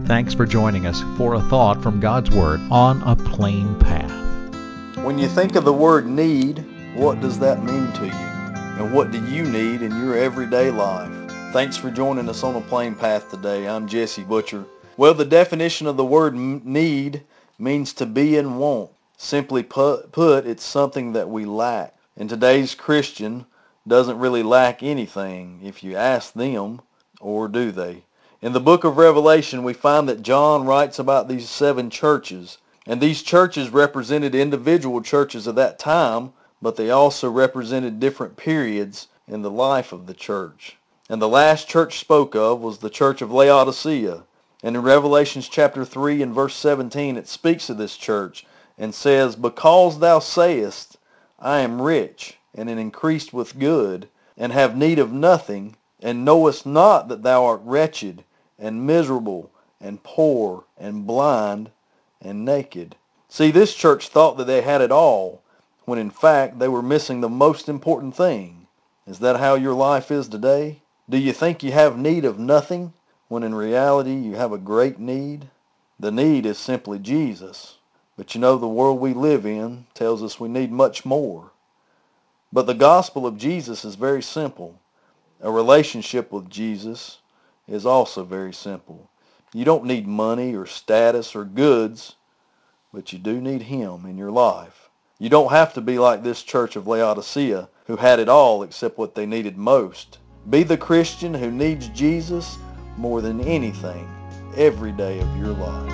Thanks for joining us for a thought from God's Word on a plain path. When you think of the word need, what does that mean to you? And what do you need in your everyday life? Thanks for joining us on A Plain Path today. I'm Jesse Butcher. Well, the definition of the word need means to be in want. Simply put, it's something that we lack. And today's Christian doesn't really lack anything if you ask them, or do they? In the book of Revelation, we find that John writes about these 7 churches. And these churches represented individual churches of that time, but they also represented different periods in the life of the church. And the last church spoke of was the church of Laodicea. And in Revelation chapter 3 and verse 17, it speaks of this church and says, "Because thou sayest, I am rich, and am increased with good, and have need of nothing, and knowest not that thou art wretched, and miserable, and poor, and blind, and naked." See, this church thought that they had it all, when in fact they were missing the most important thing. Is that how your life is today? Do you think you have need of nothing, when in reality you have a great need? The need is simply Jesus. But you know, the world we live in tells us we need much more. But the gospel of Jesus is very simple. A relationship with Jesus is also very simple. You don't need money or status or goods, but you do need Him in your life. You don't have to be like this church of Laodicea, who had it all except what they needed most. Be the Christian who needs Jesus more than anything every day of your life.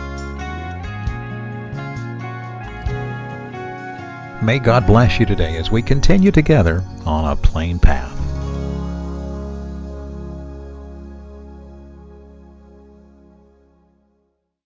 May God bless you today as we continue together on a plain path.